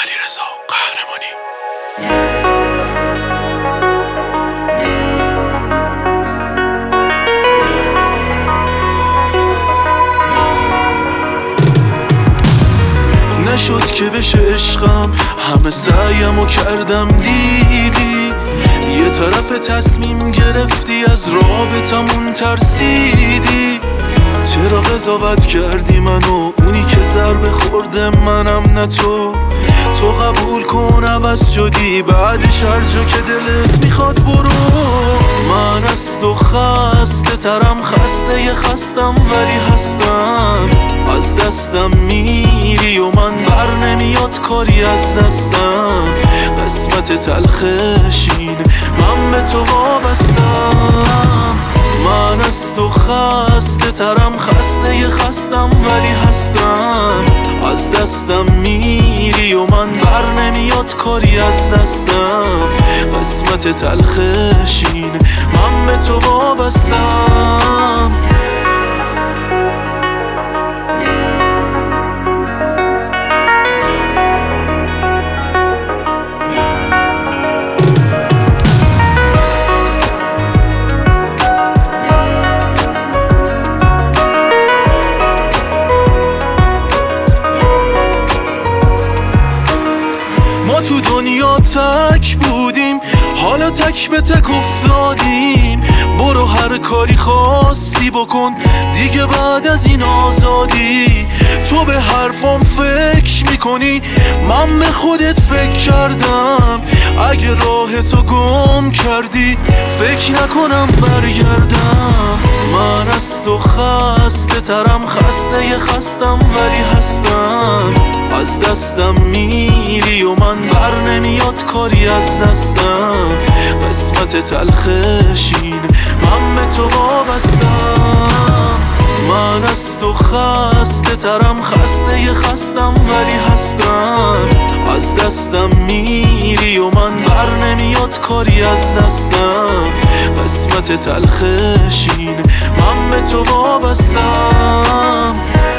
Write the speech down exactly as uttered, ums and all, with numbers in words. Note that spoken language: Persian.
علیرضا قهرمانی. نشد که بشه عشقم، همه سعیمو کردم دیدی، یه طرف تصمیم گرفتی از رابطمون ترسیدی. چرا قضاوت کردی منو، اونی که ضربه خورده منم نه تو. تو قبول کن عوض شدی، بعدش هر جا که دلت میخواد برو. من از تو خسته ترم، خسته ی خستم ولی هستم. از دستم میری و من بر نمیاد کاری از دستم. قسمت تلخش اینه من به تو وابستم. من از تو خسته ترم، خسته ی خستم ولی هستم. از دستم میری و من بر نمیاد کاری از دستم. قسمت تلخش اینه من به تو وابستم. تو دنیا تک بودیم، حالا تک به تک افتادیم. برو هر کاری خواستی بکن، دیگه بعد از این آزادی. تو به حرفام فکر میکنی، من به خودت فکر کردم. اگه راه تو گم کردی، فکر نکنم برگردم. من از تو خسته ترم، خسته ی خستم ولی هستم. از دستم میری و من بر نمیاد کاری از دستم. قسمت تلخش اینه من به تو وابستم. من از تو خسته ترم، خسته ی خستم ولی هستم. از دستم میری و من بر نمیاد کاری از دستم. قسمت تلخش اینه من به تو وابستم.